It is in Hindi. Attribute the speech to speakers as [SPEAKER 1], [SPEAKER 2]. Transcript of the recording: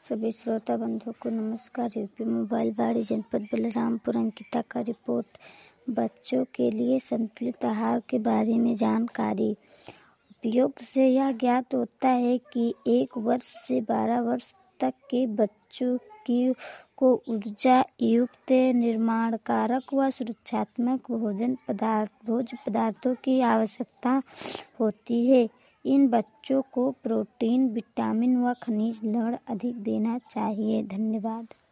[SPEAKER 1] सभी श्रोता बंधुओं को नमस्कार। यूपी मोबाइल वाड़ी जनपद बलरामपुर अंकिता का रिपोर्ट। बच्चों के लिए संतुलित आहार के बारे में जानकारी। उपयोग से यह ज्ञात होता है कि 1 वर्ष से 12 वर्ष तक के बच्चों को ऊर्जा युक्त, निर्माणकारक व सुरक्षात्मक भोज्य पदार्थों की आवश्यकता होती है। इन बच्चों को प्रोटीन, विटामिन व खनिज लवण अधिक देना चाहिए। धन्यवाद।